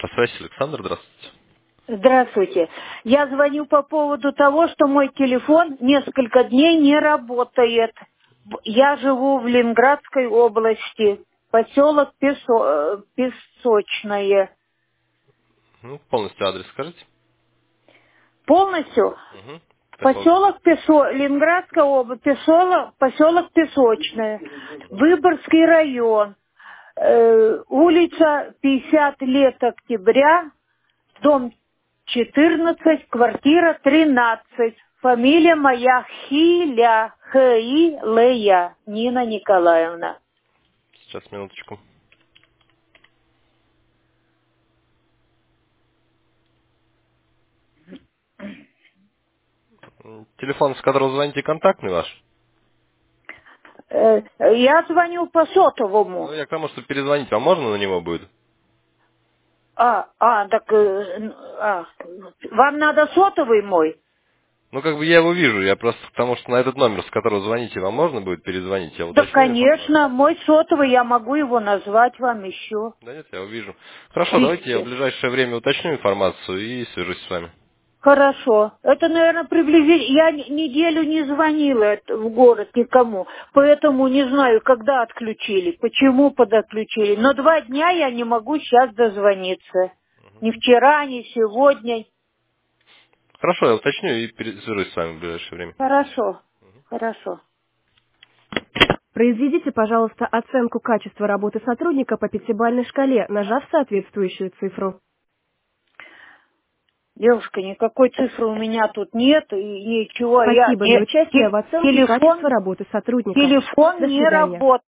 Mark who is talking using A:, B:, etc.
A: Здравствуйте, Александр, здравствуйте.
B: Здравствуйте. Я звоню по поводу того, что мой телефон несколько дней не работает. Я живу в Ленинградской области, поселок Песочное.
A: Полностью адрес скажите?
B: Полностью
A: Угу. Такого.
B: поселок Ленинградская область, поселок Песочное, Выборгский район, улица 50 лет октября, дом 14, квартира 13. Фамилия моя Хиля, Хилея, Нина Николаевна.
A: Сейчас, минуточку. Телефон, с которого звоните, контактный ваш?
B: Я звоню по сотовому.
A: Я к тому, что перезвонить вам можно на него будет?
B: Вам надо сотовый мой?
A: Я его вижу, я просто к тому, что на этот номер, с которого звоните, вам можно будет перезвонить, я
B: Да,
A: уточню информацию.
B: конечно, мой сотовый, я могу его назвать вам еще.
A: Да нет, я его вижу. Хорошо, давайте я в ближайшее время уточню информацию и свяжусь с вами.
B: Хорошо. Это, наверное, приблизительно... Я неделю не звонила в город никому, поэтому не знаю, когда отключили, почему подотключили. Но 2 дня я не могу сейчас дозвониться. Ни вчера, ни сегодня.
A: Хорошо, я уточню и свяжусь с вами в ближайшее время.
B: Хорошо. Хорошо.
C: Произведите, пожалуйста, оценку качества работы сотрудника по пятибалльной шкале, нажав соответствующую цифру.
B: Девушка, никакой цифры у меня тут нет, и ничего.
C: Спасибо за участие в оценке
B: Телефон,
C: качества работы сотрудника.
B: телефон
C: До
B: не
C: свидания.
B: работает.